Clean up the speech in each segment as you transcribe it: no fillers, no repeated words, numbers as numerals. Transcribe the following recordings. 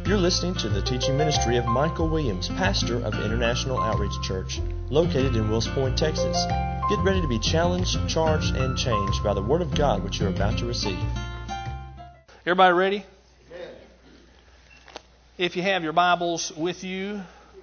You're listening to the teaching ministry of Michael Williams, pastor of International Outreach Church, located in Wills Point, Texas. Get ready to be challenged, charged, and changed by the Word of God which you're about to receive. Everybody ready? Amen. If you have your Bibles with you,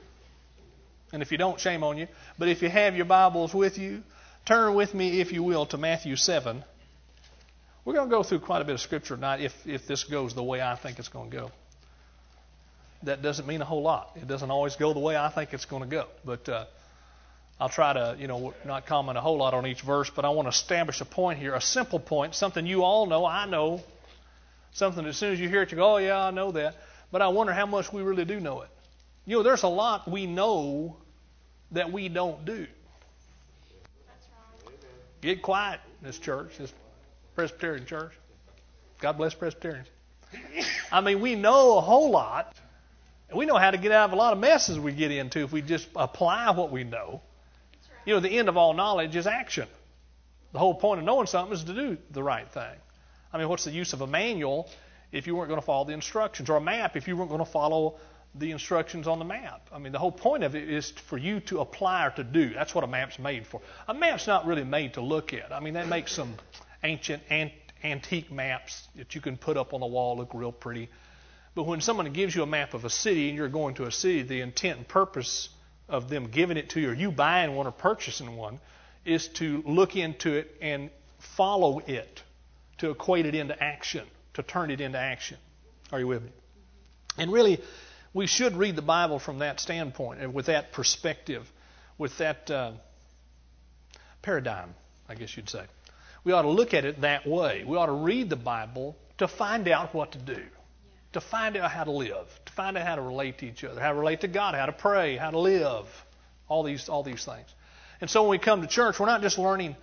and if you don't, shame on you, but if you have your Bibles with you, turn with me, if you will, to Matthew 7. We're going to go through quite a bit of Scripture tonight if this goes the way I think it's going to go. That doesn't mean a whole lot. It doesn't always go the way I think it's going to go. But I'll try to, not comment a whole lot on each verse, but I want to establish a point here, a simple point, something you all know, I know, something as soon as you hear it, you go, oh, yeah, I know that. But I wonder how much we really do know it. There's a lot we know that we don't do. That's right. Get quiet in this church, this Presbyterian church. God bless Presbyterians. I mean, we know a whole lot. And we know how to get out of a lot of messes we get into if we just apply what we know. Right. The end of all knowledge is action. The whole point of knowing something is to do the right thing. I mean, what's the use of a manual if you weren't going to follow the instructions? Or a map if you weren't going to follow the instructions on the map? I mean, the whole point of it is for you to apply or to do. That's what a map's made for. A map's not really made to look at. I mean, they make some ancient, antique maps that you can put up on the wall, look real pretty. But when someone gives you a map of a city and you're going to a city, the intent and purpose of them giving it to you or you buying one or purchasing one is to look into it and follow it, to equate it into action, to turn it into action. Are you with me? And really, we should read the Bible from that standpoint and with that perspective, with that paradigm, I guess you'd say. We ought to look at it that way. We ought to read the Bible to find out what to do. To find out how to live, to find out how to relate to each other, how to relate to God, how to pray, how to live, all these things. And so when we come to church, we're not just learning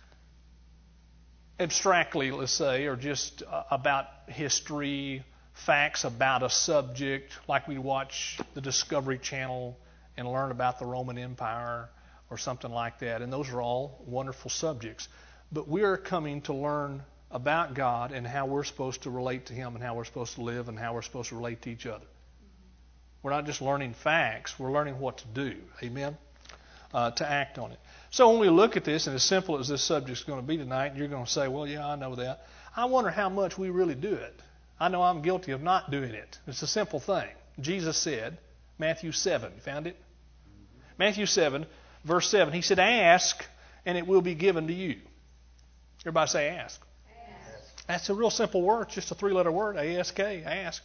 abstractly, let's say, or just about history, facts about a subject, like we watch the Discovery Channel and learn about the Roman Empire or something like that. And those are all wonderful subjects. But we are coming to learn about God and how we're supposed to relate to Him and how we're supposed to live and how we're supposed to relate to each other. We're not just learning facts, we're learning what to do. Amen? To act on it. So when we look at this, and as simple as this subject is going to be tonight, you're going to say, well, yeah, I know that. I wonder how much we really do it. I know I'm guilty of not doing it. It's a simple thing. Jesus said, Matthew 7, you found it? Matthew 7, verse 7, He said, ask and it will be given to you. Everybody say ask. That's a real simple word, just a three-letter word, A-S-K, ask.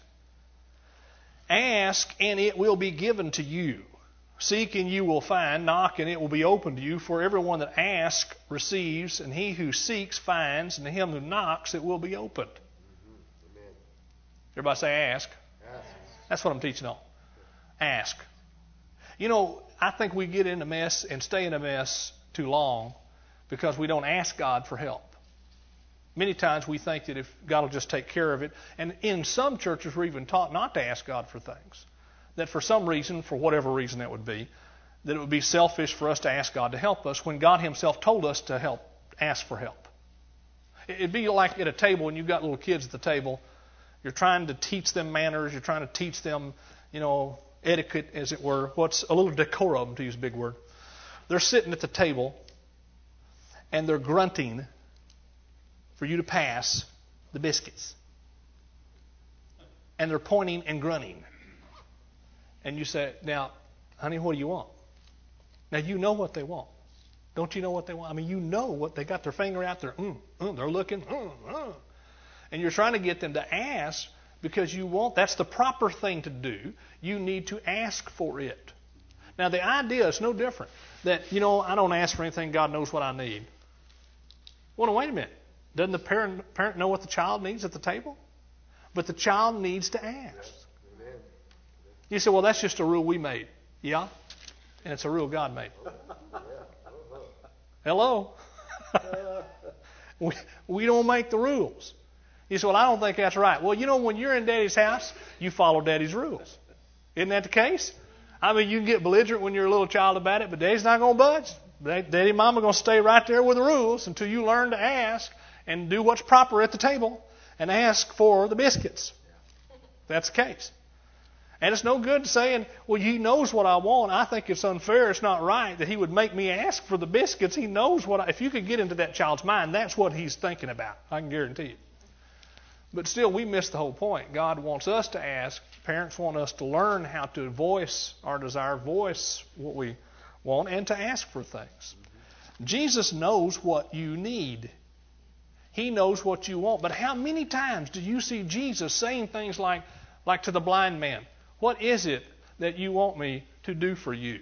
Ask, and it will be given to you. Seek, and you will find. Knock, and it will be opened to you. For everyone that asks receives, and he who seeks finds, and to him who knocks it will be opened. Amen. Everybody say ask. Ask. That's what I'm teaching on. Ask. I think we get in a mess and stay in a mess too long because we don't ask God for help. Many times we think that if God will just take care of it, and in some churches we're even taught not to ask God for things. That for some reason, for whatever reason that would be, that it would be selfish for us to ask God to help us when God Himself told us to ask for help. It'd be like at a table when you've got little kids at the table, you're trying to teach them manners, you're trying to teach them, etiquette as it were, what's a little decorum to use a big word. They're sitting at the table and they're grunting for you to pass the biscuits. And they're pointing and grunting. And you say, now, honey, what do you want? Now, you know what they want. Don't you know what they want? I mean, you know what they got their finger out there. They're looking. And you're trying to get them to ask because you want, that's the proper thing to do. You need to ask for it. Now, the idea is no different. That, I don't ask for anything. God knows what I need. Well, no, wait a minute. Doesn't the parent know what the child needs at the table? But the child needs to ask. Yes. You say, well, that's just a rule we made. Yeah, and it's a rule God made. Hello? we don't make the rules. You say, well, I don't think that's right. Well, when you're in Daddy's house, you follow Daddy's rules. Isn't that the case? I mean, you can get belligerent when you're a little child about it, but Daddy's not going to budge. Daddy and Mama are going to stay right there with the rules until you learn to ask and do what's proper at the table and ask for the biscuits. That's the case. And it's no good saying, well, He knows what I want. I think it's unfair. It's not right that He would make me ask for the biscuits. He knows if you could get into that child's mind, that's what he's thinking about. I can guarantee you. But still, we miss the whole point. God wants us to ask. Parents want us to learn how to voice our desire, voice what we want, and to ask for things. Jesus knows what you need. He knows what you want. But how many times do you see Jesus saying things like to the blind man, what is it that you want me to do for you?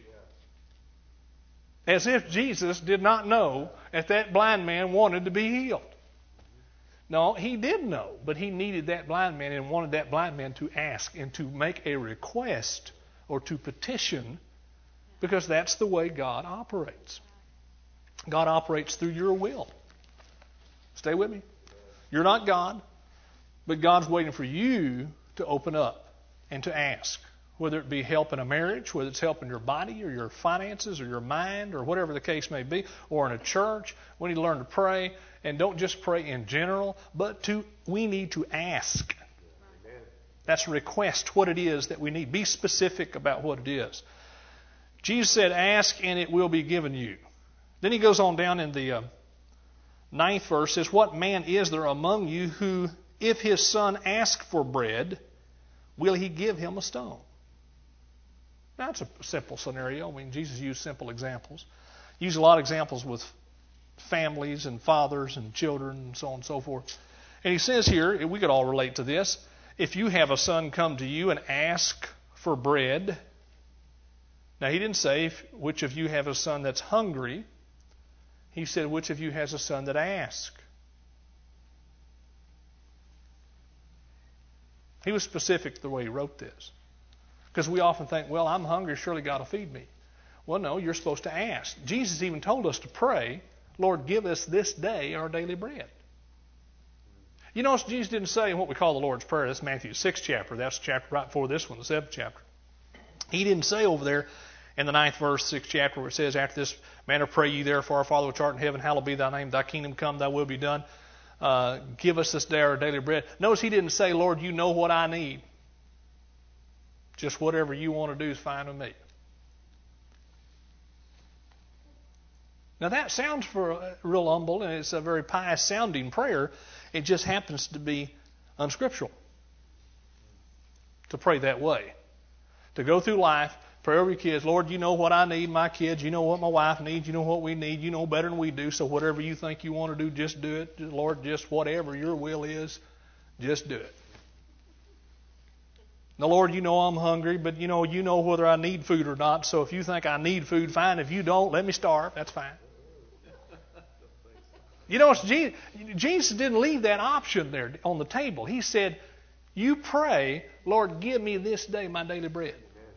As if Jesus did not know if that blind man wanted to be healed. No, He did know, but He needed that blind man and wanted that blind man to ask and to make a request or to petition, because that's the way God operates. God operates through your will. Stay with me. You're not God, but God's waiting for you to open up and to ask, whether it be help in a marriage, whether it's help in your body or your finances or your mind or whatever the case may be, or in a church. We need to learn to pray, and don't just pray in general, but we need to ask. That's a request, what it is that we need. Be specific about what it is. Jesus said, ask and it will be given you. Then He goes on down in the 9th verse, says, what man is there among you who, if his son asks for bread, will he give him a stone? That's a simple scenario. I mean, Jesus used simple examples. He used a lot of examples with families and fathers and children and so on and so forth. And He says here, we could all relate to this, if you have a son come to you and ask for bread. Now, He didn't say which of you have a son that's hungry. He said, which of you has a son that asks? He was specific the way He wrote this. Because we often think, well, I'm hungry, surely God will feed me. Well, no, you're supposed to ask. Jesus even told us to pray, Lord, give us this day our daily bread. You notice Jesus didn't say what we call the Lord's Prayer. That's Matthew 6th chapter. That's the chapter right before this one, the 7th chapter. He didn't say over there in the 9th verse, 6th chapter, where it says, after this manner pray ye therefore, our Father which art in heaven, hallowed be thy name, thy kingdom come, thy will be done. Give us this day our daily bread. Notice He didn't say, Lord, you know what I need. Just whatever you want to do is fine with me. Now that sounds real humble, and it's a very pious sounding prayer. It just happens to be unscriptural to pray that way. To go through life, pray over your kids, Lord, you know what I need, my kids, you know what my wife needs, you know what we need, you know better than we do, so whatever you think you want to do, just do it. Lord, just whatever your will is, just do it. Now, Lord, you know I'm hungry, but you know whether I need food or not, so if you think I need food, fine. If you don't, let me starve. That's fine. You know, Jesus didn't leave that option there on the table. He said, you pray, Lord, give me this day my daily bread.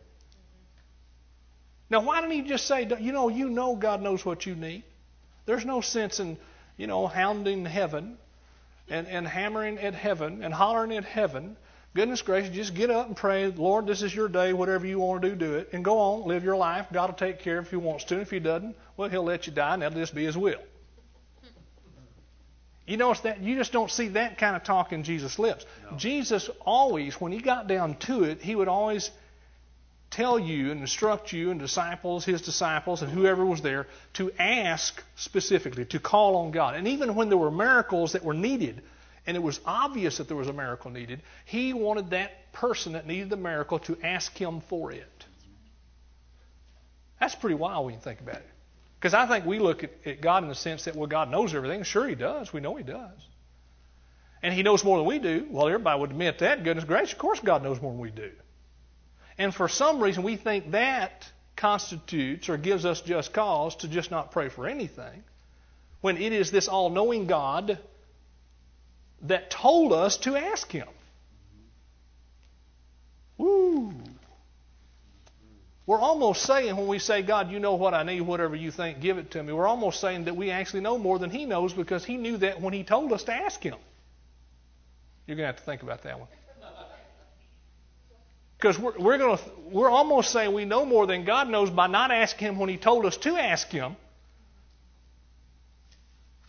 Now, why didn't He just say, you know God knows what you need? There's no sense in, hounding heaven and hammering at heaven and hollering at heaven. Goodness gracious, just get up and pray, Lord, this is your day, whatever you want to do, do it. And go on, live your life. God will take care if He wants to. If He doesn't, well, He'll let you die, and that'll just be His will. You notice that you just don't see that kind of talk in Jesus' lips. No. Jesus always, when He got down to it, He would always tell you and instruct you and His disciples, and whoever was there, to ask specifically, to call on God. And even when there were miracles that were needed, and it was obvious that there was a miracle needed, He wanted that person that needed the miracle to ask Him for it. That's pretty wild when you think about it. Because I think we look at God in the sense that, well, God knows everything. Sure, He does. We know He does. And He knows more than we do. Well, everybody would admit that. Goodness gracious, of course God knows more than we do. And for some reason, we think that constitutes or gives us just cause to just not pray for anything, when it is this all-knowing God that told us to ask Him. Woo! We're almost saying, when we say, God, you know what I need, whatever you think, give it to me, we're almost saying that we actually know more than He knows, because He knew that when He told us to ask Him. You're going to have to think about that one. Because we're almost saying we know more than God knows by not asking Him when He told us to ask Him.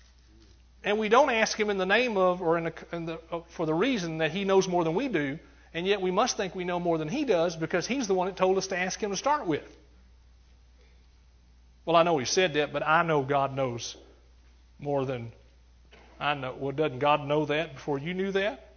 And we don't ask Him in the name of, or for the reason that He knows more than we do, And yet we must think we know more than He does because He's the one that told us to ask Him to start with. Well, I know He said that, but I know God knows more than I know. Well, doesn't God know that before you knew that?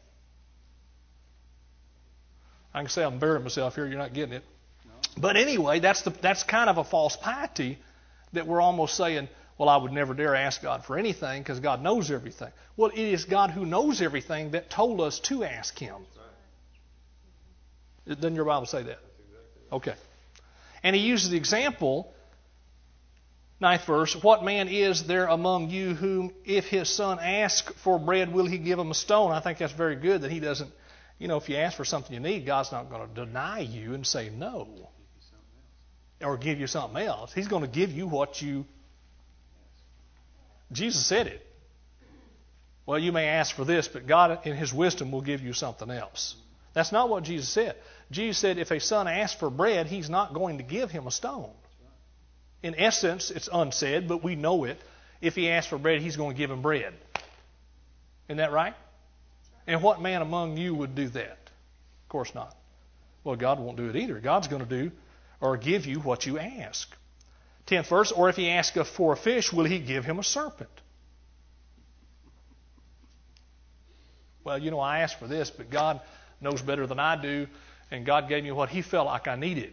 I can say I'm burying myself here. You're not getting it. No. But anyway, that's kind of a false piety that we're almost saying, well, I would never dare ask God for anything because God knows everything. Well, it is God who knows everything that told us to ask Him. Doesn't your Bible say that? Okay. And He uses the example, 9th verse, what man is there among you whom if his son asks for bread, will he give him a stone? I think that's very good that He doesn't, if you ask for something you need, God's not going to deny you and say no. Or give you something else. He's going to give you what you... Jesus said it. Well, you may ask for this, but God in His wisdom will give you something else. That's not what Jesus said. Jesus said if a son asks for bread, He's not going to give him a stone. In essence, it's unsaid, but we know it. If he asks for bread, He's going to give him bread. Isn't that right? And what man among you would do that? Of course not. Well, God won't do it either. God's going to do or give you what you ask. 10th verse, or if he asks for a fish, will He give him a serpent? Well, I asked for this, but God knows better than I do, and God gave me what He felt like I needed.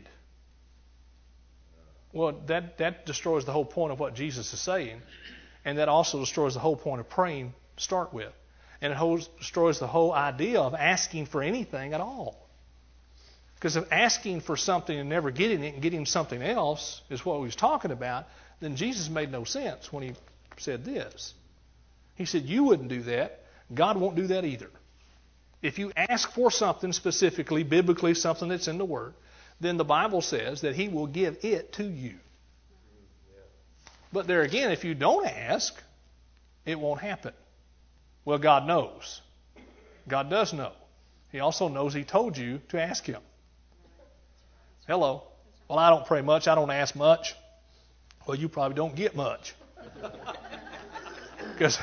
Well, that destroys the whole point of what Jesus is saying, and that also destroys the whole point of praying to start with. And it destroys the whole idea of asking for anything at all. Because if asking for something and never getting it and getting something else is what we was talking about, then Jesus made no sense when He said this. He said, you wouldn't do that. God won't do that either. If you ask for something specifically, biblically, something that's in the Word, then the Bible says that He will give it to you. But there again, if you don't ask, it won't happen. Well, God knows. God does know. He also knows He told you to ask Him. Hello. Well, I don't pray much. I don't ask much. Well, you probably don't get much. Because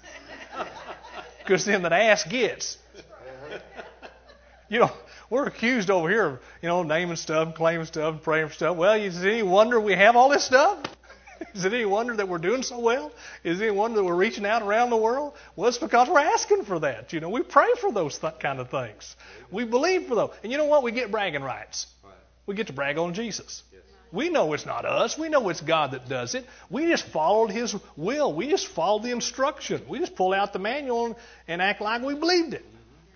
then that ask gets. We're accused over here of, naming stuff, claiming stuff, praying for stuff. Well, is it any wonder we have all this stuff? Is it any wonder that we're doing so well? Is it any wonder that we're reaching out around the world? Well, it's because we're asking for that. We pray for those kind of things. We believe for those. And you know what? We get bragging rights. We get to brag on Jesus. We know it's not us. We know it's God that does it. We just followed His will. We just followed the instruction. We just pulled out the manual and act like we believed it.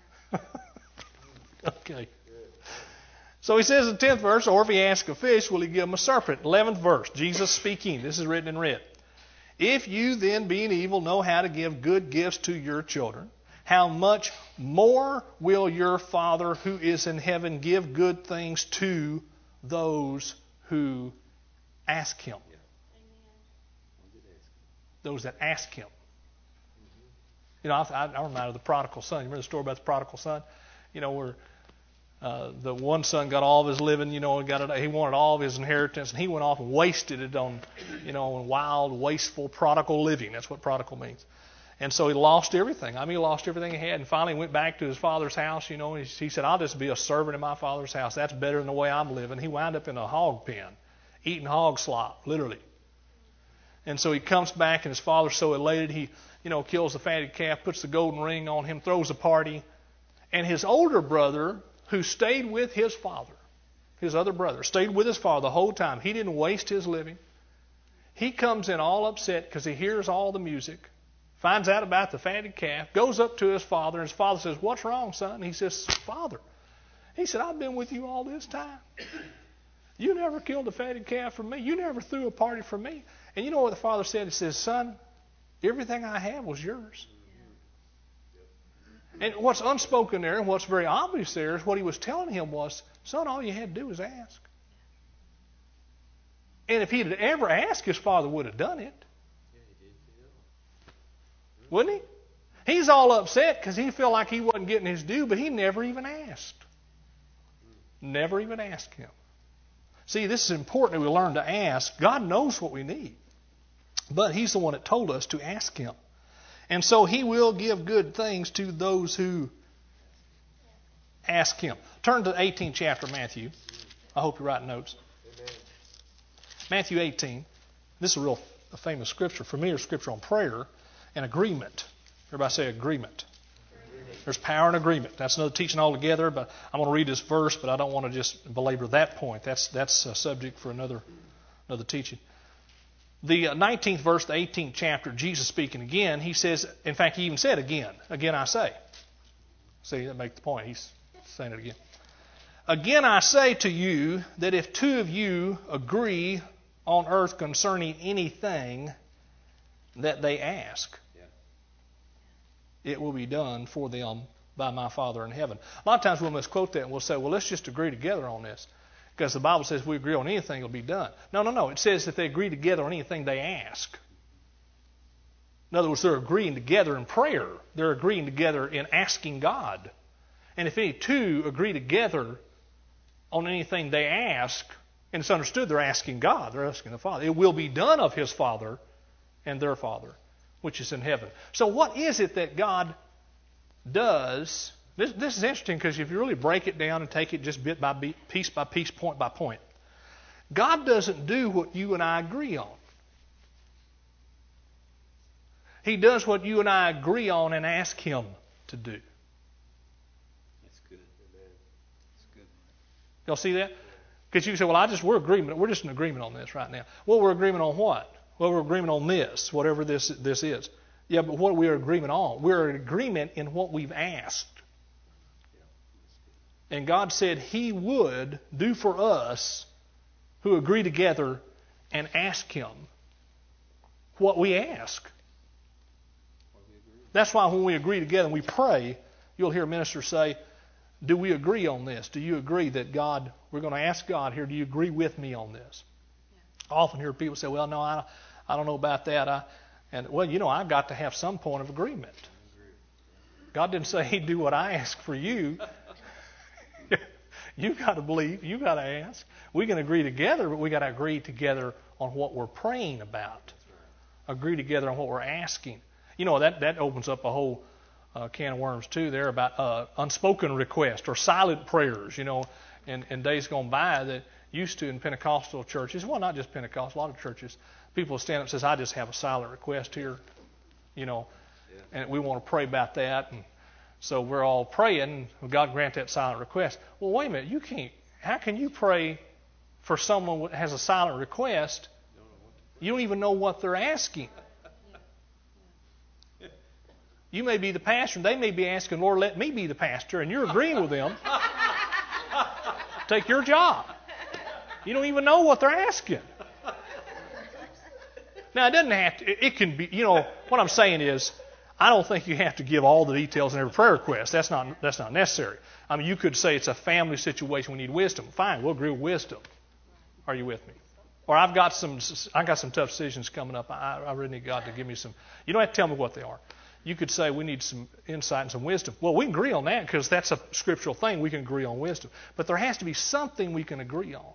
Okay. So He says in the 10th verse, or if he asks a fish, will He give him a serpent? 11th verse, Jesus speaking. This is written in red. If you then, being evil, know how to give good gifts to your children, how much more will your Father who is in heaven give good things to those who ask Him? Those that ask Him. I remember of the prodigal son. You remember the story about the prodigal son? Where the one son got all of his living, he wanted all of his inheritance, and he went off and wasted it on, on wild, wasteful, prodigal living. That's what prodigal means. And so he lost everything. He lost everything he had, and finally went back to his father's house, and he said, I'll just be a servant in my father's house. That's better than the way I'm living. He wound up in a hog pen, eating hog slop, literally. And so he comes back, and his father's so elated, he, kills the fatted calf, puts the golden ring on him, throws a party. And his older brother, who stayed with his father, his other brother, stayed with his father the whole time. He didn't waste his living. He comes in all upset because he hears all the music, finds out about the fatted calf, goes up to his father, and his father says, what's wrong, son? And he says, Father. He said, I've been with you all this time. You never killed a fatted calf for me. You never threw a party for me. And you know what the father said? He says, son, everything I have was yours. And what's unspoken there and what's very obvious there is what he was telling him was, son, all you had to do was ask. And if he had ever asked, his father would have done it. Wouldn't he? He's all upset because he felt like he wasn't getting his due, but he never even asked. Never even asked him. See, this is important that we learn to ask. God knows what we need, but He's the one that told us to ask Him. And so He will give good things to those who ask Him. Turn to the 18th chapter of Matthew. I hope you're writing notes. Amen. Matthew 18. This is a famous scripture, familiar scripture on prayer and agreement. Everybody say agreement. There's power in agreement. That's another teaching altogether, but I'm going to read this verse, but I don't want to just belabor that point. That's a subject for another teaching. The 19th verse, the 18th chapter, Jesus speaking again, He says, in fact, He even said again I say. See, that makes the point. He's saying it again. Again I say to you that if two of you agree on earth concerning anything that they ask, it will be done for them by my Father in heaven. A lot of times we'll misquote that and we'll say, well, let's just agree together on this. Because the Bible says if we agree on anything, it'll be done. No. It says that they agree together on anything they ask. In other words, they're agreeing together in prayer. They're agreeing together in asking God. And if any two agree together on anything they ask, and it's understood they're asking God, they're asking the Father, it will be done of His Father and their Father, which is in heaven. So what is it that God does? This is interesting because if you really break it down and take it just bit by bit, piece by piece, point by point, God doesn't do what you and I agree on. He does what you and I agree on and ask Him to do. That's good. Amen. That's good. Y'all see that? Because you say, well, we're agreement. We're just in agreement on this right now. Well, we're agreement on what? Well, we're agreement on this, whatever this is. Yeah, but what are we in agreement on? We're in agreement in what we've asked. And God said He would do for us who agree together and ask Him what we ask. That's why when we agree together and we pray, you'll hear ministers say, do we agree on this? Do you agree that God, we're going to ask God here, do you agree with me on this? I often hear people say, well, no, I don't know about that. I've got to have some point of agreement. God didn't say He'd do what I ask for you. You've got to believe. You've got to ask. We can agree together, but we've got to agree together on what we're praying about. Agree together on what we're asking. That opens up a whole can of worms, too, there about unspoken requests or silent prayers, in days gone by that used to in Pentecostal churches. Well, not just Pentecostal, a lot of churches. People stand up and says, I just have a silent request here, and we want to pray about that. And so we're all praying, God grant that silent request. Well, wait a minute, you can't. How can you pray for someone who has a silent request? You don't even know what they're asking. You may be the pastor, and they may be asking, Lord, let me be the pastor, and you're agreeing with them. Take your job. You don't even know what they're asking. Now, it doesn't have to, it can be, what I'm saying is, I don't think you have to give all the details in every prayer request. That's not necessary. I mean, you could say it's a family situation, we need wisdom. Fine, we'll agree with wisdom. Are you with me? Or I got some tough decisions coming up. I really need God to give me some. You don't have to tell me what they are. You could say we need some insight and some wisdom. Well, we can agree on that because that's a scriptural thing. We can agree on wisdom. But there has to be something we can agree on.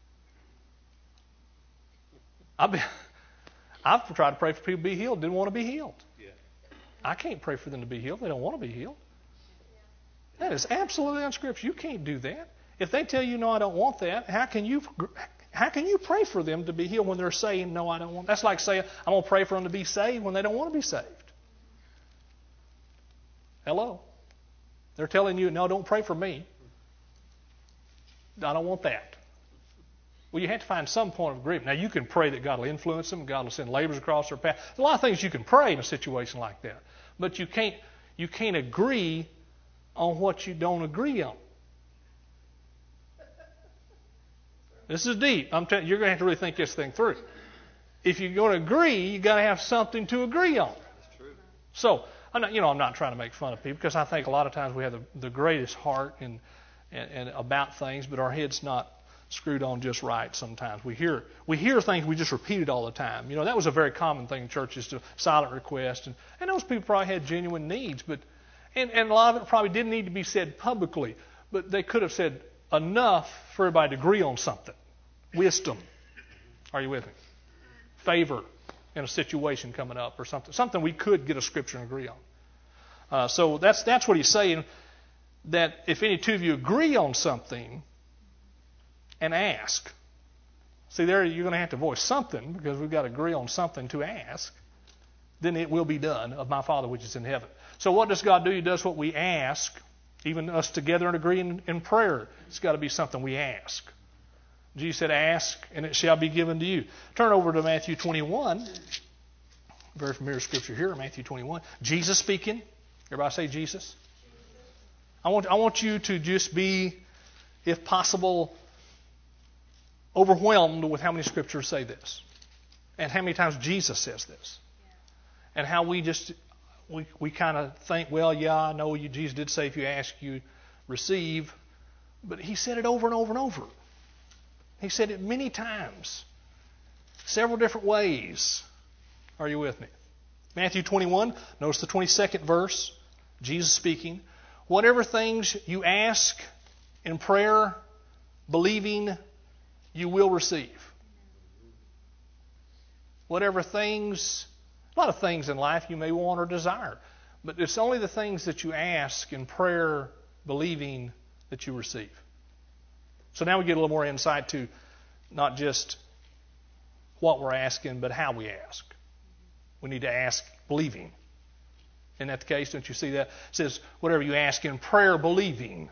I've tried to pray for people to be healed, didn't want to be healed. I can't pray for them to be healed. They don't want to be healed. That is absolutely unscriptural. You can't do that. If they tell you, no, I don't want that, how can you pray for them to be healed when they're saying, no, I don't want? That's like saying, I'm going to pray for them to be saved when they don't want to be saved. Hello? They're telling you, no, don't pray for me. I don't want that. Well, you have to find some point of agreement. Now, you can pray that God will influence them, God will send laborers across their path. There's a lot of things you can pray in a situation like that. But you can't agree on what you don't agree on. This is deep. I'm telling you, you're going to have to really think this thing through. If you're going to agree, you've got to have something to agree on. That's true. So, I'm not trying to make fun of people because I think a lot of times we have the greatest heart and about things, but our head's not screwed on just right sometimes. We hear things we just repeat it all the time. That was a very common thing in churches, to silent request. And those people probably had genuine needs, and a lot of it probably didn't need to be said publicly, but they could have said enough for everybody to agree on something. Wisdom. Are you with me? Favor in a situation coming up or something. Something we could get a scripture and agree on. So that's what he's saying. that if any two of you agree on something and ask, see there you're going to have to voice something because we've got to agree on something to ask, then it will be done of my Father which is in heaven. So what does God do? He does what we ask, even us together and agreeing in prayer. It's got to be something we ask. Jesus said, ask and it shall be given to you. Turn over to Matthew 21. Very familiar scripture here, Matthew 21. Jesus speaking. Everybody say Jesus. I want you to just be, if possible, overwhelmed with how many scriptures say this. And how many times Jesus says this. And how we kind of think, well, yeah, I know Jesus did say if you ask, you receive. But he said it over and over and over. He said it many times. Several different ways. Are you with me? Matthew 21, notice the 22nd verse. Jesus speaking. Whatever things you ask in prayer, believing, you will receive. Whatever things, a lot of things in life you may want or desire. But it's only the things that you ask in prayer, believing, that you receive. So now we get a little more insight to not just what we're asking, but how we ask. We need to ask believing. Isn't that the case? Don't you see that? It says, whatever you ask in prayer, believing,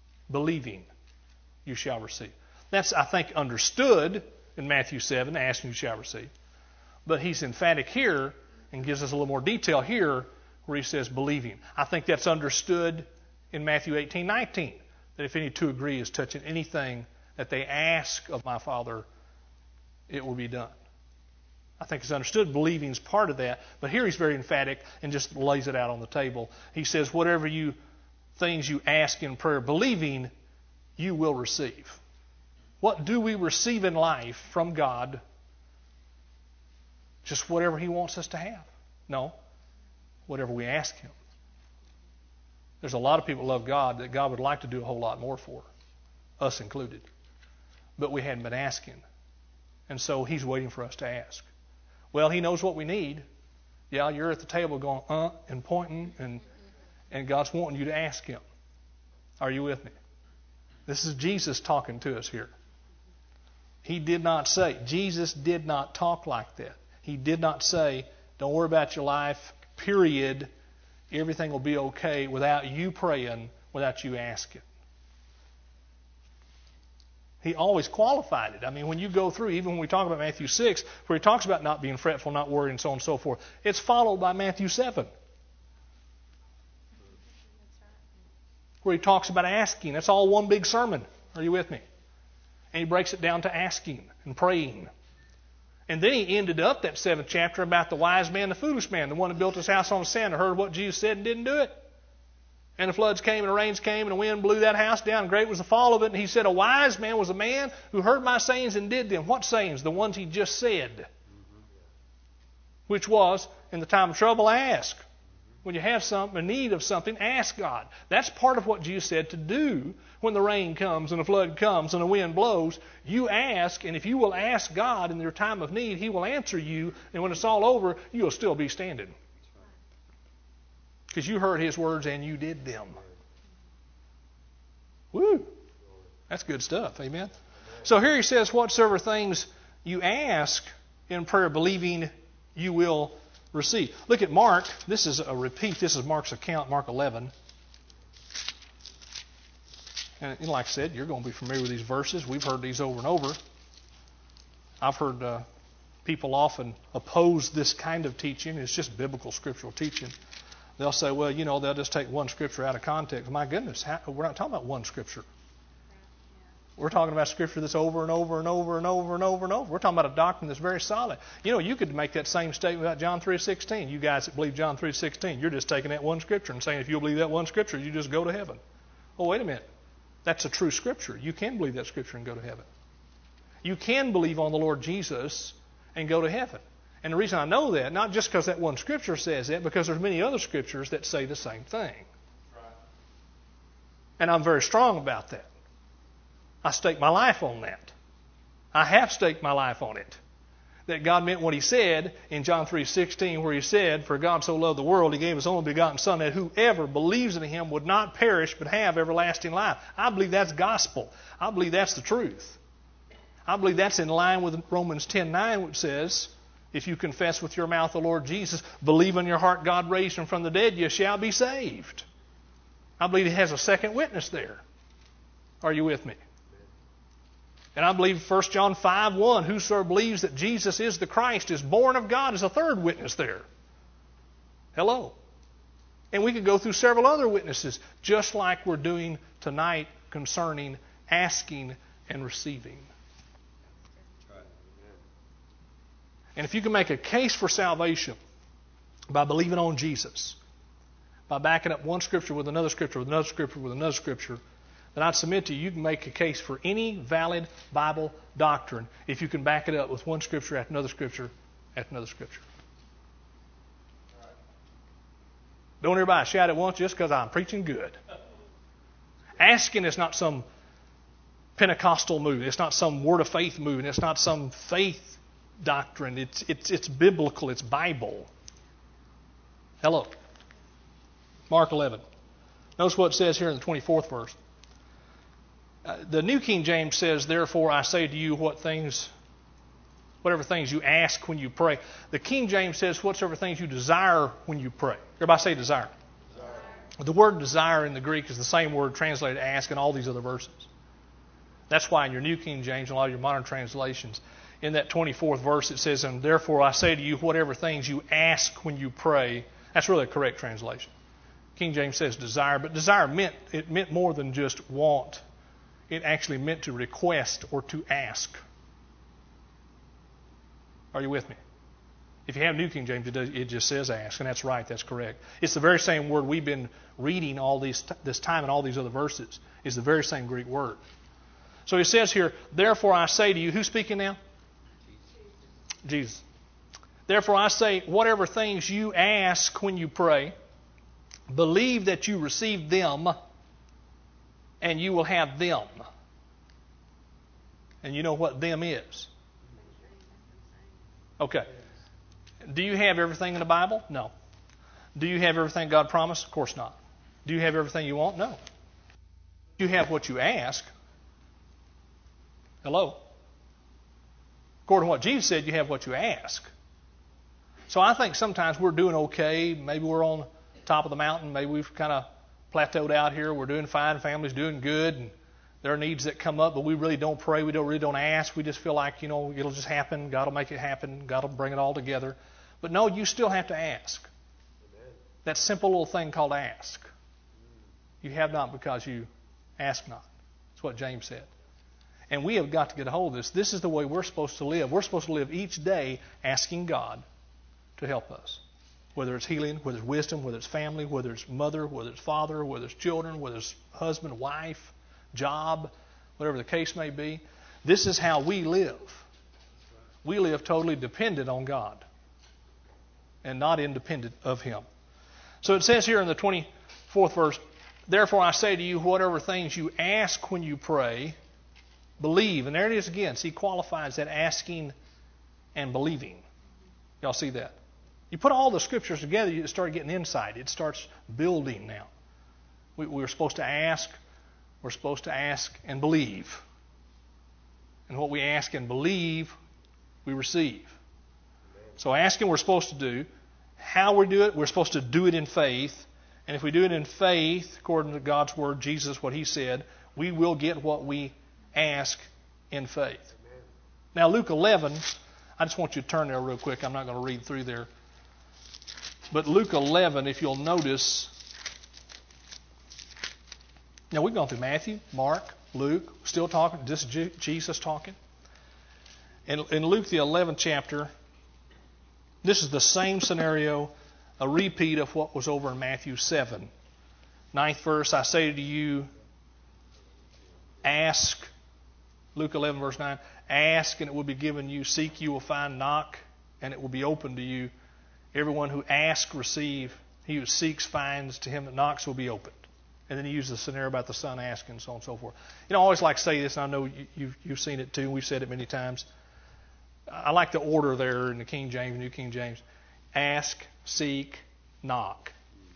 you shall receive. That's, I think, understood in Matthew 7, asking you shall receive. But he's emphatic here and gives us a little more detail here where he says believing. I think that's understood in Matthew 18:19, that if any two agree as touching anything that they ask of my Father, it will be done. I think it's understood. Believing is part of that. But here he's very emphatic and just lays it out on the table. He says, whatever things you ask in prayer, believing, you will receive. What do we receive in life from God? Just whatever he wants us to have. No. Whatever we ask him. There's a lot of people who love God that God would like to do a whole lot more for. Us included. But we hadn't been asking. And so he's waiting for us to ask. Well, he knows what we need. Yeah, you're at the table going, and pointing, and God's wanting you to ask him. Are you with me? This is Jesus talking to us here. Jesus did not talk like that. He did not say, don't worry about your life, period. Everything will be okay without you praying, without you asking. He always qualified it. I mean, when you go through, even when we talk about Matthew 6, where he talks about not being fretful, not worried, and so on and so forth, it's followed by Matthew 7, where he talks about asking. That's all one big sermon. Are you with me? And he breaks it down to asking and praying. And then he ended up that 7th chapter about the wise man and the foolish man, the one who built his house on the sand and heard what Jesus said and didn't do it. And the floods came and the rains came and the wind blew that house down. And great was the fall of it. And he said, a wise man was a man who heard my sayings and did them. What sayings? The ones he just said. Which was, in the time of trouble, ask. When you have a need of something, ask God. That's part of what Jesus said to do when the rain comes and the flood comes and the wind blows. You ask, and if you will ask God in your time of need, he will answer you. And when it's all over, you'll still be standing. Because you heard his words and you did them. Woo! That's good stuff. Amen? So here he says, whatsoever things you ask in prayer, believing, you will receive. Look at Mark. This is a repeat. This is Mark's account, Mark 11. And like I said, you're going to be familiar with these verses. We've heard these over and over. I've heard people often oppose this kind of teaching. It's just biblical scriptural teaching. They'll say, well, they'll just take one scripture out of context. My goodness, we're not talking about one scripture. We're talking about scripture that's over and over and over and over and over and over. We're talking about a doctrine that's very solid. You could make that same statement about John 3:16. You guys that believe John 3:16, you're just taking that one scripture and saying if you'll believe that one scripture, you just go to heaven. Oh, wait a minute. That's a true scripture. You can believe that scripture and go to heaven. You can believe on the Lord Jesus and go to heaven. And the reason I know that, not just because that one scripture says that, because there's many other scriptures that say the same thing. And I'm very strong about that. I stake my life on that. I have staked my life on it. that God meant what He said in John 3:16, where He said, "For God so loved the world, He gave His only begotten Son, that whoever believes in Him would not perish but have everlasting life." I believe that's gospel. I believe that's the truth. I believe that's in line with Romans 10:9, which says, "If you confess with your mouth the Lord Jesus, believe in your heart God raised Him from the dead, you shall be saved." I believe it has a second witness there. Are you with me? And I believe 1 John 5:1, "Whosoever believes that Jesus is the Christ is born of God," is a third witness there. Hello. And we could go through several other witnesses, just like we're doing tonight concerning asking and receiving. And if you can make a case for salvation by believing on Jesus, by backing up one Scripture with another Scripture, with another Scripture, with another Scripture, then I'd submit to you, you can make a case for any valid Bible doctrine if you can back it up with one Scripture after another Scripture after another Scripture. Don't everybody shout at once just because I'm preaching good. Asking is not some Pentecostal movement. It's not some word of faith movement. It's not some faith doctrine. It's biblical. It's Bible. Hello. Mark 11. Notice what it says here in the 24th verse. The New King James says, "Therefore I say to you whatever things you ask when you pray." The King James says, "Whatsoever things you desire when you pray." Everybody say desire. The word desire in the Greek is the same word translated ask in all these other verses. That's why in your New King James and a lot of your modern translations, in that 24th verse it says, "And therefore I say to you, whatever things you ask when you pray." That's really a correct translation. King James says desire, but desire meant more than just want. It actually meant to request or to ask. Are you with me? If you have New King James, it just says ask, and that's right, that's correct. It's the very same word we've been reading all this time in all these other verses. It's the very same Greek word. So he says here, "Therefore I say to you," who's speaking now? Jesus. "Therefore I say, whatever things you ask when you pray, believe that you receive them, and you will have them." And you know what them is? Okay. Do you have everything in the Bible? No. Do you have everything God promised? Of course not. Do you have everything you want? No. You have what you ask. Hello? According to what Jesus said, you have what you ask. So I think sometimes we're doing okay. Maybe we're on top of the mountain. Maybe we've kind of plateaued out here. We're doing fine. Family's doing good. And there are needs that come up, but we really don't pray. We really don't ask. We just feel like, it'll just happen. God will make it happen. God will bring it all together. But no, you still have to ask. Amen. That simple little thing called ask. You have not because you ask not. That's what James said. And we have got to get a hold of this. This is the way we're supposed to live. We're supposed to live each day asking God to help us. Whether it's healing, whether it's wisdom, whether it's family, whether it's mother, whether it's father, whether it's children, whether it's husband, wife, job, whatever the case may be. This is how we live. We live totally dependent on God and not independent of Him. So it says here in the 24th verse, "Therefore I say to you, whatever things you ask when you pray, believe." And there it is again. See, he qualifies that asking and believing. Y'all see that? You put all the scriptures together, you start getting insight. It starts building now. We're supposed to ask. We're supposed to ask and believe. And what we ask and believe, we receive. So asking we're supposed to do. How we do it, we're supposed to do it in faith. And if we do it in faith, according to God's Word, Jesus, what He said, we will get what we ask in faith. Now Luke 11, I just want you to turn there real quick. I'm not going to read through there. But Luke 11, if you'll notice, now we've gone through Matthew, Mark, Luke, still talking, this is Jesus talking. In Luke the 11th chapter, this is the same scenario, a repeat of what was over in Matthew 7. 9th verse, "I say to you, ask," Luke 11 verse 9, "ask and it will be given you, seek you will find, knock and it will be opened to you. Everyone who asks, receive. He who seeks, finds. To him that knocks will be opened." And then he uses the scenario about the son asking and so on and so forth. I always like to say this, and I know you've seen it too, and we've said it many times. I like the order there in the King James, New King James. Ask, seek, knock.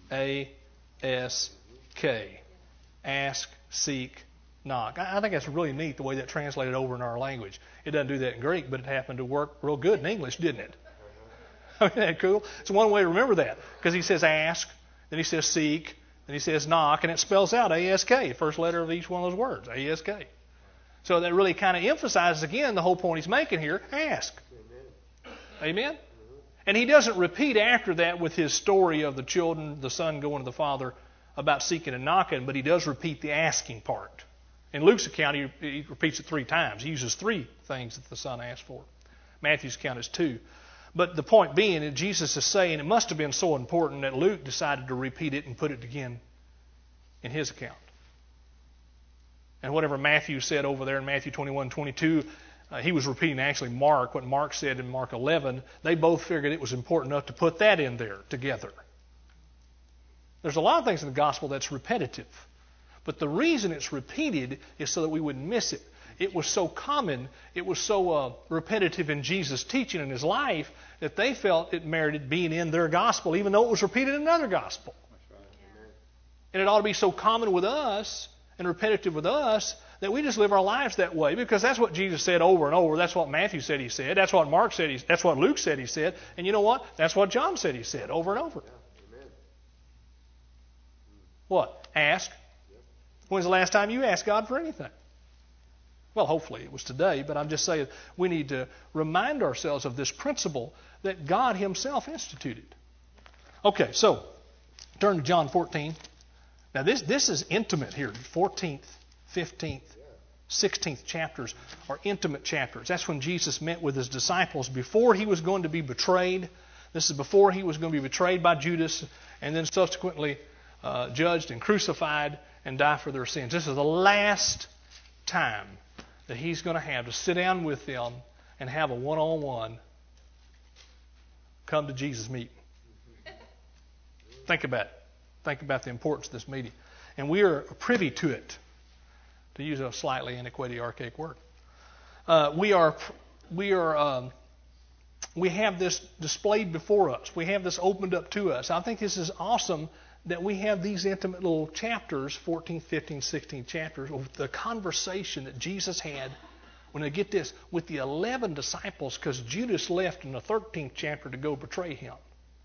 A-S-K. Ask, seek, knock. I think that's really neat the way that translated over in our language. It doesn't do that in Greek, but it happened to work real good in English, didn't it? Isn't that cool? It's one way to remember that, because he says ask, then he says seek, then he says knock, and it spells out A-S-K, first letter of each one of those words, A-S-K. So that really kind of emphasizes again the whole point he's making here, ask. Amen? And he doesn't repeat after that with his story of the children, the son going to the father about seeking and knocking, but he does repeat the asking part. In Luke's account, he repeats it 3 times. He uses 3 things that the son asked for. Matthew's account is 2. But the point being that Jesus is saying it must have been so important that Luke decided to repeat it and put it again in his account. And whatever Matthew said over there in Matthew 21:22, he was repeating actually Mark, what Mark said in Mark 11. They both figured it was important enough to put that in there together. There's a lot of things in the gospel that's repetitive. But the reason it's repeated is so that we wouldn't miss it. It was so common, it was so repetitive in Jesus' teaching in his life that they felt it merited being in their gospel, even though it was repeated in another gospel. That's right. And it ought to be so common with us and repetitive with us that we just live our lives that way, because that's what Jesus said over and over. That's what Matthew said he said. That's what Mark said. That's what Luke said he said. And you know what? That's what John said he said over and over. Yeah. What? Ask. When's the last time you asked God for anything? Well, hopefully it was today, but I'm just saying we need to remind ourselves of this principle that God himself instituted. Okay, so turn to John 14. Now this is intimate here. 14th, 15th, 16th chapters are intimate chapters. That's when Jesus met with his disciples before he was going to be betrayed. This is before he was going to be betrayed by Judas and then subsequently judged and crucified and die for their sins. This is the last time that he's going to have to sit down with them and have a one-on-one come to Jesus meeting. Think about it. Think about the importance of this meeting. And we are privy to it, to use a slightly antiquated, archaic word. We have this displayed before us. We have this opened up to us. I think this is awesome that we have these intimate little chapters, 14, 15, 16 chapters, of the conversation that Jesus had, when they get this, with the 11 disciples, because Judas left in the 13th chapter to go betray him.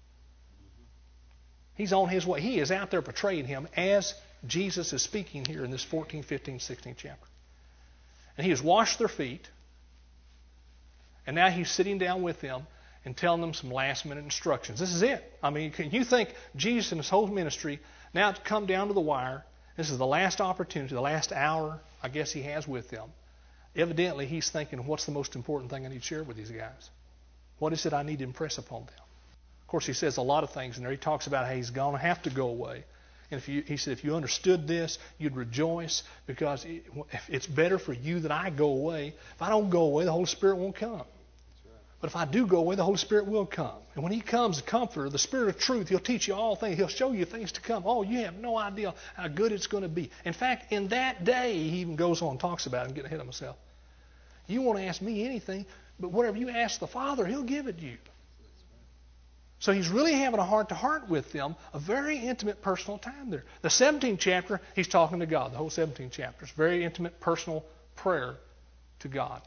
He's on his way. He is out there betraying him as Jesus is speaking here in this 14, 15, 16 chapter. And he has washed their feet, and now he's sitting down with them and telling them some last-minute instructions. This is it. I mean, can you think Jesus and his whole ministry, now to come down to the wire, this is the last opportunity, the last hour, I guess he has with them. Evidently, he's thinking, what's the most important thing I need to share with these guys? What is it I need to impress upon them? Of course, he says a lot of things in there. He talks about how he's going to have to go away. And he said, if you understood this, you'd rejoice, because it's better for you that I go away. If I don't go away, the Holy Spirit won't come. But if I do go away, the Holy Spirit will come. And when he comes, the Comforter, the Spirit of truth, he'll teach you all things. He'll show you things to come. Oh, you have no idea how good it's going to be. In fact, in that day, he even goes on and talks about it. I'm getting ahead of myself. You want to ask me anything, but whatever you ask the Father, he'll give it you. So he's really having a heart-to-heart with them, a very intimate, personal time there. The 17th chapter, he's talking to God. The whole 17th chapter is very intimate, personal prayer to God.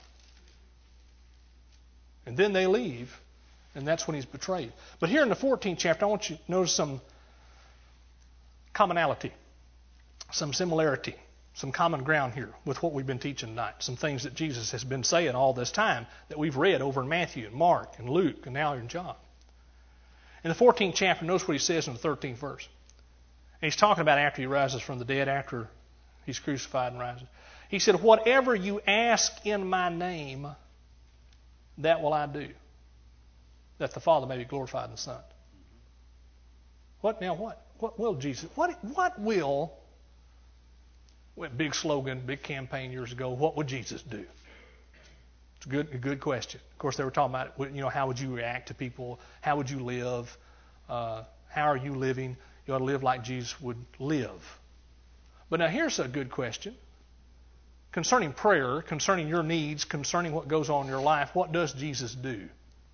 And then they leave, and that's when he's betrayed. But here in the 14th chapter, I want you to notice some commonality, some similarity, some common ground here with what we've been teaching tonight. Some things that Jesus has been saying all this time that we've read over in Matthew and Mark and Luke and now in John. In the 14th chapter, notice what he says in the 13th verse. And he's talking about after he rises from the dead, after he's crucified and rises. He said, whatever you ask in my name, that will I do, that the Father may be glorified in the Son. What now? What will Jesus? What will? Big slogan, big campaign years ago. What would Jesus do? It's a good question. Of course, they were talking about, how would you react to people? How would you live? How are you living? You ought to live like Jesus would live. But now here's a good question. concerning prayer, concerning your needs, concerning what goes on in your life, what does Jesus do?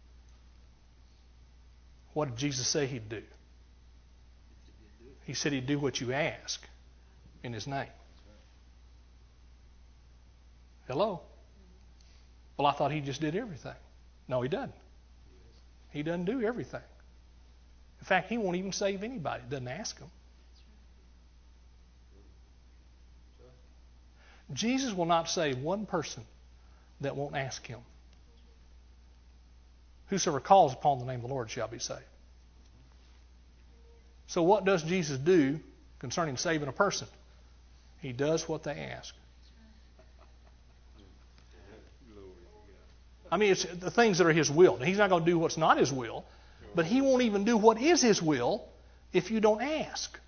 What did Jesus say He'd do? He said He'd do what you ask in His name. Hello? Well, I thought He just did everything. No, He doesn't. He doesn't do everything. In fact, He won't even save anybody that doesn't ask Him. Jesus will not save one person that won't ask Him. Whosoever calls upon the name of the Lord shall be saved. So what does Jesus do concerning saving a person? He does what they ask. I mean, it's the things that are His will. Now, He's not going to do what's not His will, but He won't even do what is His will if you don't ask.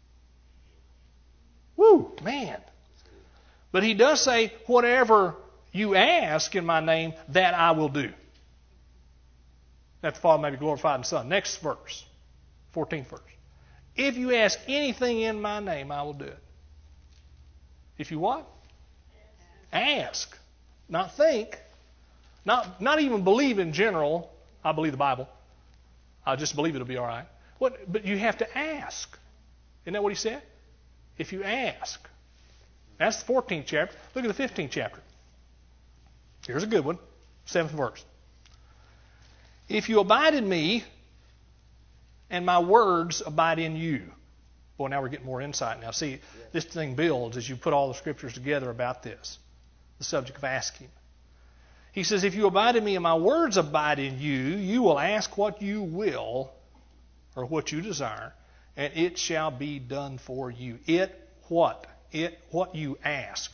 Woo, man. But He does say, whatever you ask in my name, that I will do. That the Father may be glorified in the Son. Next verse, 14th verse. If you ask anything in my name, I will do it. If you what? Ask. Not think. Not even believe in general. I believe the Bible. I just believe it'll be all right. But you have to ask. Isn't that what He said? If you ask. That's the 14th chapter. Look at the 15th chapter. Here's a good one. 7th verse. If you abide in me, and my words abide in you. Boy, now we're getting more insight now. See, this thing builds as you put all the scriptures together about this. The subject of asking. He says, if you abide in me and my words abide in you, you will ask what you will, or what you desire, and it shall be done for you. It what? It what you ask.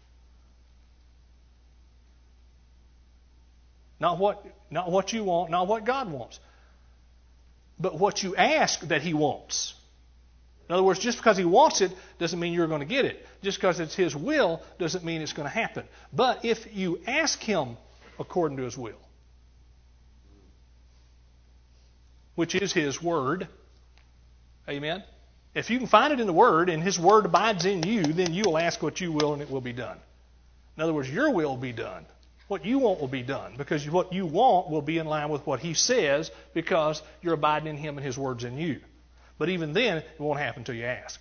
Not what you want, not what God wants. But what you ask that He wants. In other words, just because He wants it doesn't mean you're going to get it. Just because it's His will doesn't mean it's going to happen. But if you ask Him according to His will, which is His Word, amen? If you can find it in the Word and His Word abides in you, then you will ask what you will and it will be done. In other words, your will will be done. What you want will be done, because what you want will be in line with what He says, because you're abiding in Him and His word's in you. But even then, it won't happen until you ask.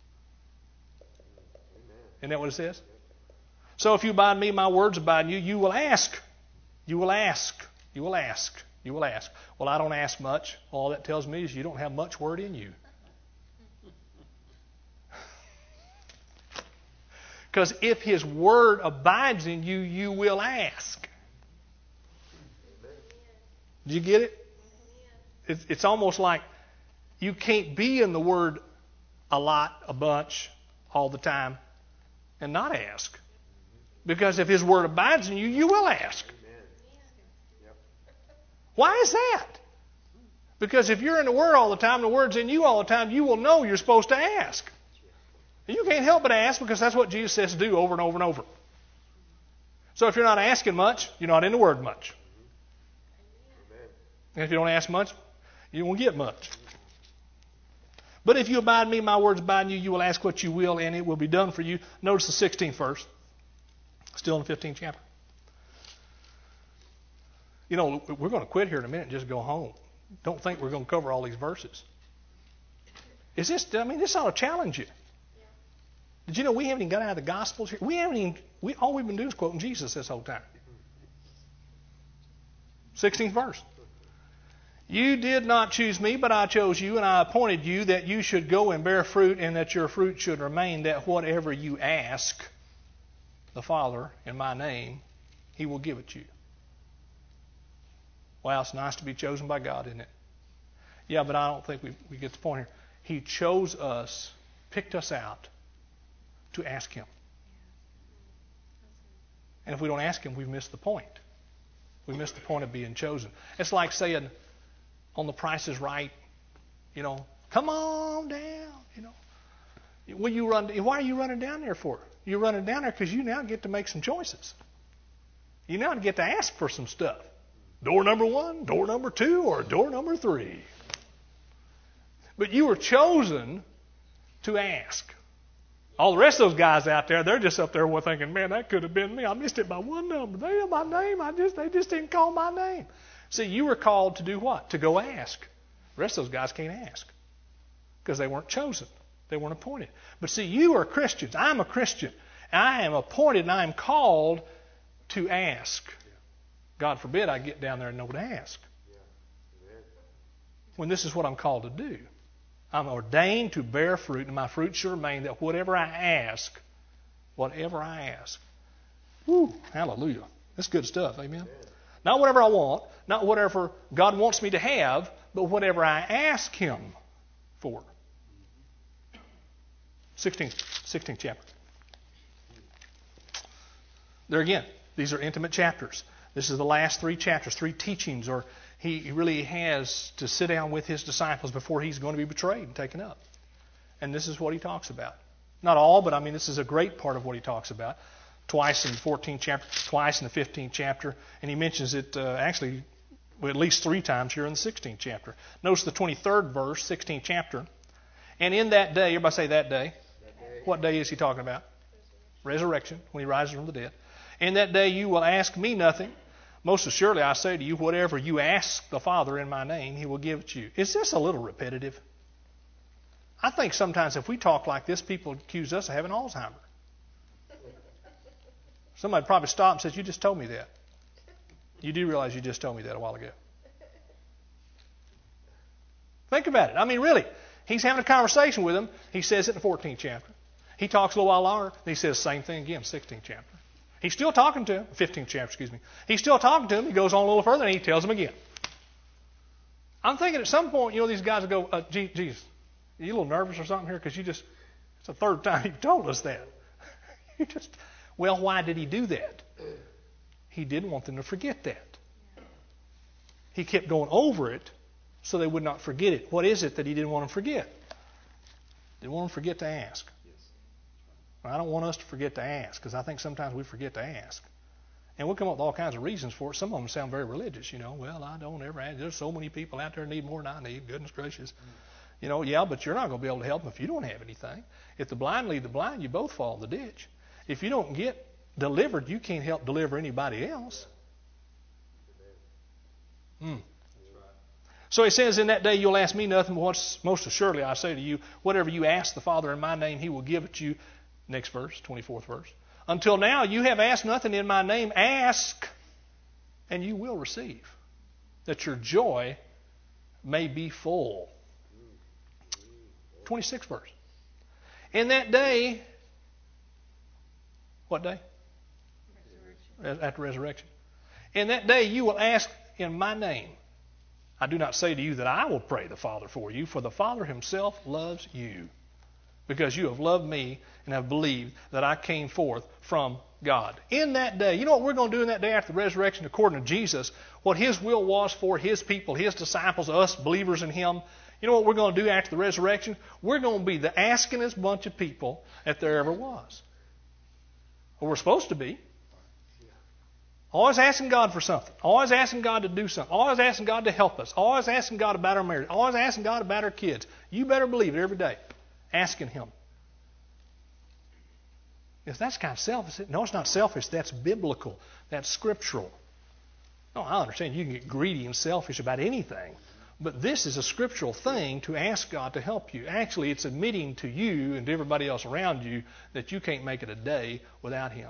Isn't that what it says? So if you abide in me, my words abide in you, you will ask. You will ask. You will ask. You will ask. Well, I don't ask much. All that tells me is you don't have much word in you. Because if His word abides in you, you will ask. Did you get it? It's almost like you can't be in the Word a lot, a bunch, all the time, and not ask. Because if His Word abides in you, you will ask. Why is that? Because if you're in the Word all the time, the Word's in you all the time, you will know you're supposed to ask. You can't help but ask, because that's what Jesus says to do over and over and over. So if you're not asking much, you're not in the Word much. And if you don't ask much, you won't get much. But if you abide in me, my words abide in you, you will ask what you will, and it will be done for you. Notice the 16th verse. Still in the 15th chapter. You know, we're going to quit here in a minute and just go home. Don't think we're going to cover all these verses. This ought to challenge you. Did you know we haven't even got out of the Gospels here? All we've been doing is quoting Jesus this whole time. 16th verse. You did not choose me, but I chose you, and I appointed you that you should go and bear fruit, and that your fruit should remain, that whatever you ask the Father in my name, He will give it to you. Wow, it's nice to be chosen by God, isn't it? Yeah, but I don't think we get the point here. He chose us, picked us out, to ask Him. And if we don't ask Him, we've missed the point. We missed the point of being chosen. It's like saying on The Price is Right, come on down, why are you running down there for? You're running down there because you now get to make some choices. You now get to ask for some stuff. Door number 1, door number 2, or door number 3. But you were chosen to ask. All the rest of those guys out there, they're just up there thinking, man, that could have been me. I missed it by one number. They know my name. They just didn't call my name. See, you were called to do what? To go ask. The rest of those guys can't ask because they weren't chosen. They weren't appointed. But see, you are Christians. I'm a Christian. I am appointed and I am called to ask. God forbid I get down there and know to ask. When this is what I'm called to do. I'm ordained to bear fruit, and my fruit shall remain, that whatever I ask, woo, hallelujah. That's good stuff, amen? Not whatever I want, not whatever God wants me to have, but whatever I ask Him for. 16th chapter. There again, these are intimate chapters. This is the last 3 chapters, 3 teachings, or he really has to sit down with his disciples before he's going to be betrayed and taken up. And this is what he talks about. Not all, but I mean this is a great part of what he talks about. Twice in the 14th chapter, twice in the 15th chapter, and he mentions it actually at least 3 times here in the 16th chapter. Notice the 23rd verse, 16th chapter. And in that day, everybody say that day. What day is he talking about? Resurrection, when he rises from the dead. In that day you will ask me nothing. Most assuredly I say to you, whatever you ask the Father in my name, He will give it to you. Is this a little repetitive? I think sometimes if we talk like this, people accuse us of having Alzheimer's. Somebody probably stopped and says, you just told me that. You do realize you just told me that a while ago. Think about it. I mean, really. He's having a conversation with him. He says it in the 14th chapter. He talks a little while longer, and he says the same thing again, 16th chapter. He's still talking to him, 15th chapter, excuse me. He's still talking to him. He goes on a little further, and he tells him again. I'm thinking at some point, these guys will go, geez, are you a little nervous or something here? Because it's the 3rd time you've told us that. Well, why did he do that? He didn't want them to forget that. He kept going over it so they would not forget it. What is it that he didn't want them to forget? Didn't want them to forget to ask. I don't want us to forget to ask, because I think sometimes we forget to ask. And we'll come up with all kinds of reasons for it. Some of them sound very religious, Well, I don't ever ask. There's so many people out there who need more than I need. Goodness gracious. Yeah, but you're not going to be able to help them if you don't have anything. If the blind lead the blind, you both fall in the ditch. If you don't get delivered, you can't help deliver anybody else. So he says, in that day you'll ask me nothing, but most assuredly I say to you, whatever you ask the Father in my name, He will give it to you. Next verse, 24th verse. Until now you have asked nothing in my name. Ask, and you will receive, that your joy may be full. 26th verse. In that day, what day? After resurrection. In that day you will ask in my name. I do not say to you that I will pray the Father for you, for the Father Himself loves you, because you have loved me and have believed that I came forth from God. In that day, you know what we're going to do in that day after the resurrection according to Jesus? What His will was for His people, His disciples, us believers in Him. You know what we're going to do after the resurrection? We're going to be the askingest bunch of people that there ever was. Or we're supposed to be. Always asking God for something. Always asking God to do something. Always asking God to help us. Always asking God about our marriage. Always asking God about our kids. You better believe it every day. Asking Him. If that's kind of selfish, no, it's not selfish. That's biblical. That's scriptural. No, I understand you can get greedy and selfish about anything. But this is a scriptural thing to ask God to help you. Actually, it's admitting to you and to everybody else around you that you can't make it a day without Him.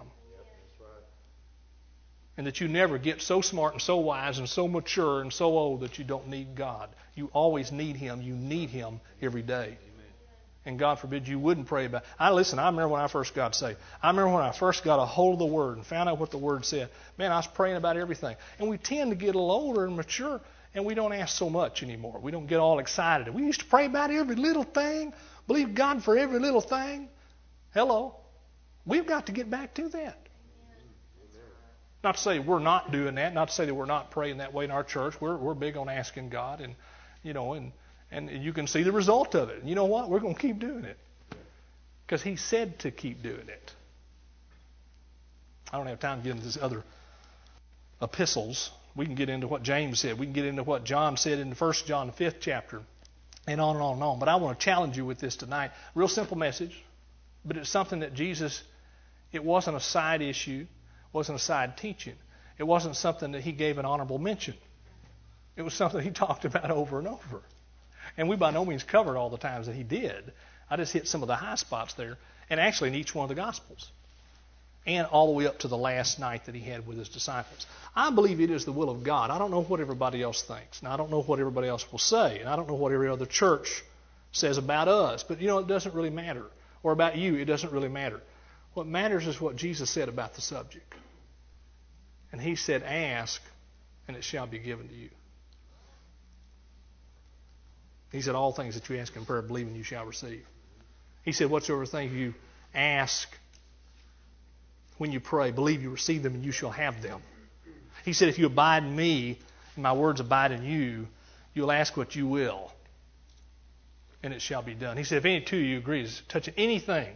And that you never get so smart and so wise and so mature and so old that you don't need God. You always need Him. You need Him every day. And God forbid you wouldn't pray about it. I remember when I first got saved. I remember when I first got a hold of the Word and found out what the Word said. Man, I was praying about everything. And we tend to get a little older and mature, and we don't ask so much anymore. We don't get all excited. We used to pray about every little thing, believe God for every little thing. Hello. We've got to get back to that. Not to say we're not doing that. Not to say that we're not praying that way in our church. We're big on asking God, and you can see the result of it. And you know what? We're going to keep doing it. Because He said to keep doing it. I don't have time to get into these other epistles. We can get into what James said. We can get into what John said in 1 John, the 5th chapter. And on and on and on. But I want to challenge you with this tonight. Real simple message. But it's something that Jesus, it wasn't a side issue, wasn't a side teaching. It wasn't something that he gave an honorable mention. It was something he talked about over and over. And we by no means covered all the times that he did. I just hit some of the high spots there, and actually in each one of the Gospels. And all the way up to the last night that he had with his disciples. I believe it is the will of God. I don't know what everybody else thinks. Now, I don't know what everybody else will say. And I don't know what every other church says about us. But, it doesn't really matter. Or about you, it doesn't really matter. What matters is what Jesus said about the subject. And he said, ask, and it shall be given to you. He said, all things that you ask in prayer, believing you shall receive. He said, whatsoever things you ask when you pray, believe you receive them and you shall have them. He said, if you abide in me and my words abide in you, you'll ask what you will and it shall be done. He said, if any two of you agrees, touching anything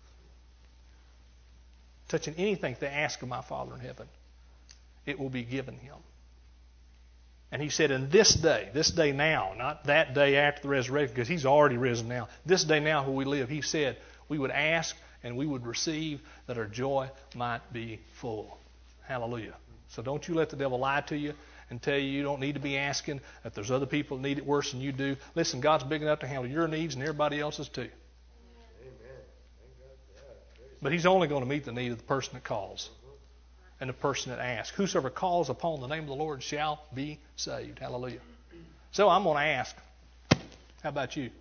they ask of my Father in heaven, it will be given him. And he said, in this day now, not that day after the resurrection, because he's already risen now, this day now where we live, he said, we would ask and we would receive that our joy might be full. Hallelujah. So don't you let the devil lie to you and tell you don't need to be asking, that there's other people that need it worse than you do. Listen, God's big enough to handle your needs and everybody else's too. Amen. But he's only going to meet the need of the person that calls and the person that asks. Whosoever calls upon the name of the Lord shall be saved. Hallelujah. So I'm going to ask, how about you?